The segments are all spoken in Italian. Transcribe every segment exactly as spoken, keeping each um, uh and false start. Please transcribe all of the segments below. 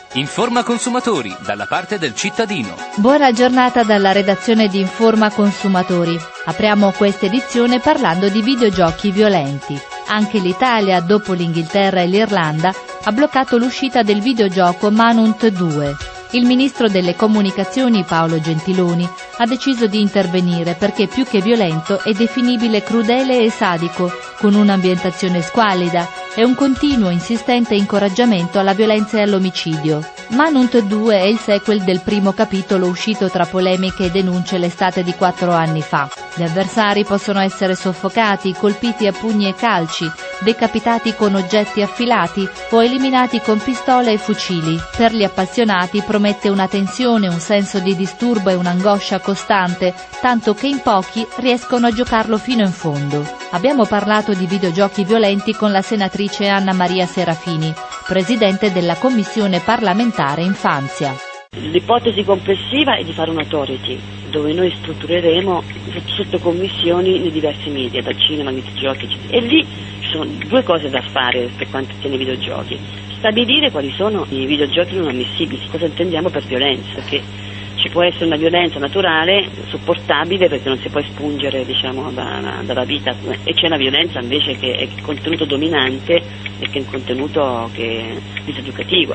Informa Consumatori, dalla parte del cittadino. Buona giornata dalla redazione di Informa Consumatori. Apriamo questa edizione parlando di videogiochi violenti. Anche l'Italia, dopo l'Inghilterra e l'Irlanda, ha bloccato l'uscita del videogioco Manhunt due. Il ministro delle comunicazioni Paolo Gentiloni ha deciso di intervenire perché più che violento è definibile crudele e sadico, con un'ambientazione squallida e un continuo insistente incoraggiamento alla violenza e all'omicidio. Manhunt due è il sequel del primo capitolo uscito tra polemiche e denunce l'estate di quattro anni fa. Gli avversari possono essere soffocati, colpiti a pugni e calci, decapitati con oggetti affilati o eliminati con pistole e fucili. Per gli appassionati promette una tensione, un senso di disturbo e un'angoscia costante, tanto che in pochi riescono a giocarlo fino in fondo. Abbiamo parlato di videogiochi violenti con la senatrice Anna Maria Serafini, presidente della Commissione parlamentare Infanzia. L'ipotesi complessiva è di fare un'authority, dove noi struttureremo sottocommissioni nei diversi media, dal cinema, ai videogiochi, eccetera. E lì ci sono due cose da fare per quanto attiene ai videogiochi. Stabilire quali sono i videogiochi non ammissibili, cosa intendiamo per violenza, perché ci può essere una violenza naturale, sopportabile, perché non si può espungere, diciamo, da, dalla vita, e c'è una violenza invece che è il contenuto dominante e che è un contenuto che è diseducativo.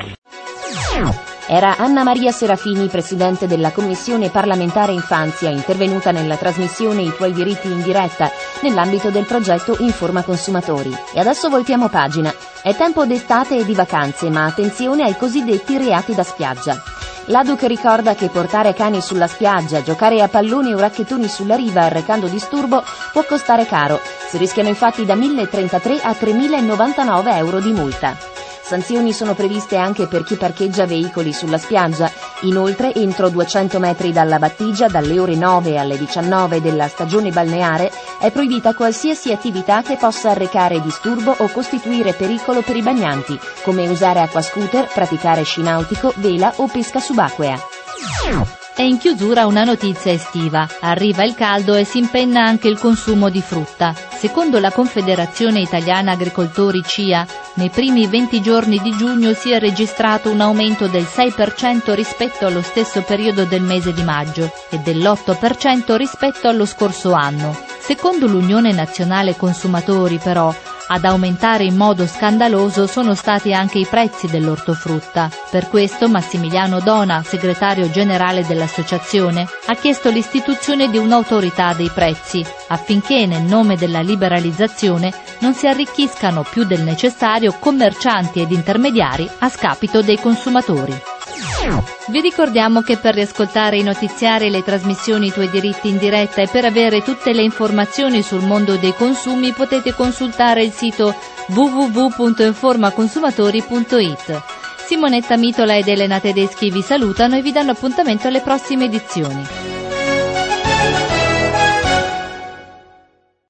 Era Anna Maria Serafini, presidente della Commissione parlamentare Infanzia, intervenuta nella trasmissione I tuoi diritti in diretta, nell'ambito del progetto Informa Consumatori. E adesso voltiamo pagina. È tempo d'estate e di vacanze, ma attenzione ai cosiddetti reati da spiaggia. L'A D U C ricorda che portare cani sulla spiaggia, giocare a palloni o racchettoni sulla riva arrecando disturbo può costare caro. Si rischiano infatti da mille trentatré a tremila novantanove euro di multa. Sanzioni sono previste anche per chi parcheggia veicoli sulla spiaggia. Inoltre, entro duecento metri dalla battigia, dalle ore nove alle diciannove della stagione balneare, è proibita qualsiasi attività che possa arrecare disturbo o costituire pericolo per i bagnanti, come usare acquascooter, praticare sci nautico, vela o pesca subacquea. È in chiusura una notizia estiva. Arriva il caldo e si impenna anche il consumo di frutta. Secondo la Confederazione Italiana Agricoltori C I A, nei primi venti giorni di giugno si è registrato un aumento del sei per cento rispetto allo stesso periodo del mese di maggio e dell'otto per cento rispetto allo scorso anno. Secondo l'Unione Nazionale Consumatori, però, ad aumentare in modo scandaloso sono stati anche i prezzi dell'ortofrutta. Per questo Massimiliano Dona, segretario generale dell'associazione, ha chiesto l'istituzione di un'autorità dei prezzi, affinché nel nome della liberalizzazione non si arricchiscano più del necessario commercianti ed intermediari a scapito dei consumatori. Vi ricordiamo che per riascoltare i notiziari e le trasmissioni I tuoi diritti in diretta e per avere tutte le informazioni sul mondo dei consumi potete consultare il sito w w w punto informa consumatori punto i t. Simonetta Mitola ed Elena Tedeschi vi salutano e vi danno appuntamento alle prossime edizioni.